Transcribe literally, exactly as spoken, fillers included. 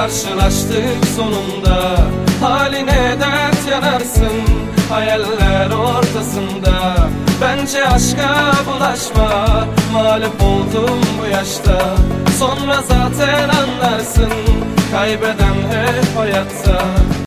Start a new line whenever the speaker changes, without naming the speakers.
karşılaştık sonunda. Haline dert yanarsın hayaller ortasında. Bence aşka bulaşma, mağlup oldum bu yaşta. Sonra zaten anlarsın, kaybeden hep hayatta.